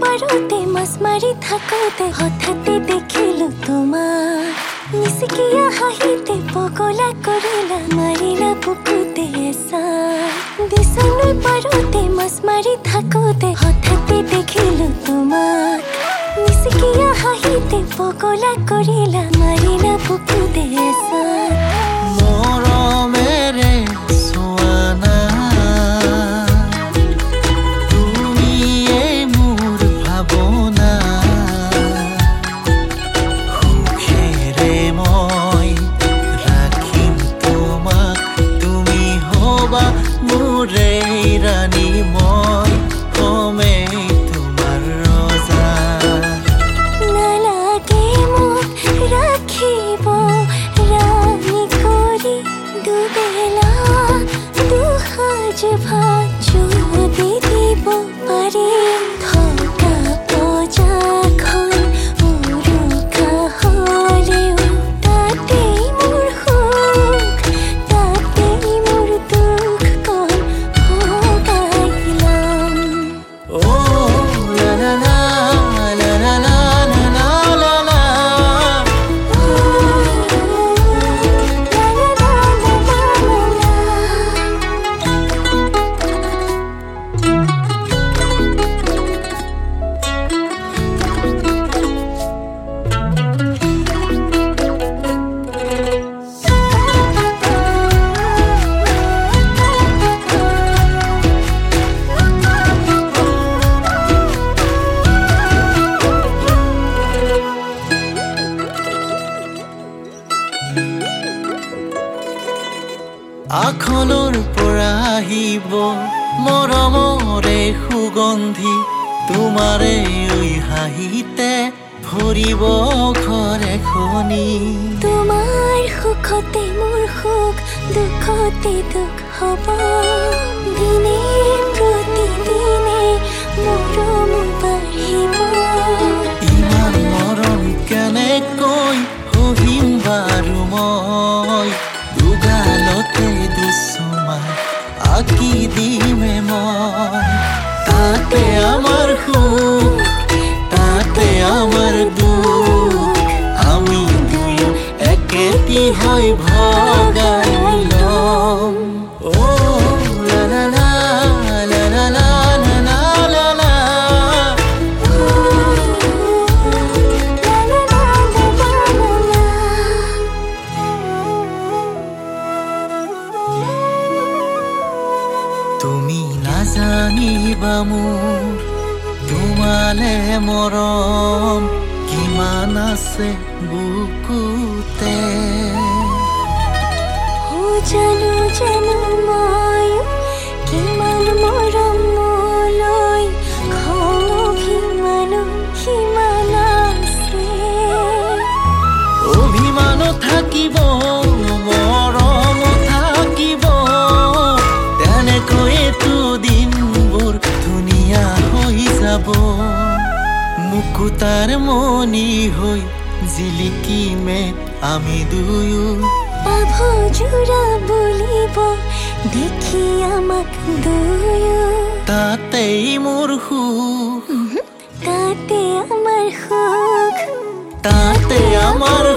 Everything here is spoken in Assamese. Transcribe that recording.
পাৰোতে মাছ মাৰি থাকোতে হঠাতে দেখিলো তোমাক নিচিকিয়া হাঁহিতে পগলা কৰিলা মাৰিলা বুকুতে এচাৰ বিচনাৰ পাৰোতে মাছ মাৰি থাকোতে হঠাতে দেখিলো তোমাক নিচিকিয়া হাঁহিতে পগলা কৰিলা মাৰিলা বুকুতে এচাৰ মৰমেৰে চোৱানা তুমিয়ে মোৰ ভাৱনা সুখেৰে মই ৰাখিম তোমাক তুমি হবা মোৰে ৰাণী মই কমেই তোমাৰ ৰজা নালাগে মোক ৰাখিব ৰাণী কৰি দুবেলা দুসাঁজ ভাত যদি দিব পাৰিম থকা পজাখন উৰুকা হ'লেও তাতেই মোৰ সুখ তাতেই মোৰ দুখ কণ ভগাই ল'ম লা লা লা লা লা লা লা লা লা আখনৰ পৰা আহিব মৰমৰে সুগন্ধি তোমাৰে ঐ হাঁহিতে ভৰিব ঘৰ এখনি তোমাৰ সুখতে মোৰ সুখ দুখতে দুখ হ'ব দিনে প্ৰতিদিনে মৰম বাঢ়িব ইমান মৰম কেনেকৈ সহিম বাৰু মই দুগালতে দুচুমা আঁকি দিমে মই তাতে আমাৰ সুখ তাতে আমাৰ দুখ আমি দুয়ো একেটি হৈ ভগাই ল'ম লা লা লা লা লা লা লা লা লা তুমি নাজানিবা মোৰ তোমালে মৰম কিমান আছে বুকুতে জানো জানো মই কিমান মৰম মোলৈ খং অভিমানো সিমান আছে অভিমানো থাকিব মৰম থাকিব তেনেকৈতো দিনবোৰ ধুনীয়া হৈ যাব মুকুতাৰ মণি হৈ জিলিকিমে আমি দুয়ো পাভযোৰা বুলিব দেখি আমাক দুয়ো তাতেই মোৰ সুখ তাতে আমাৰ সুখ তাতে আমাৰ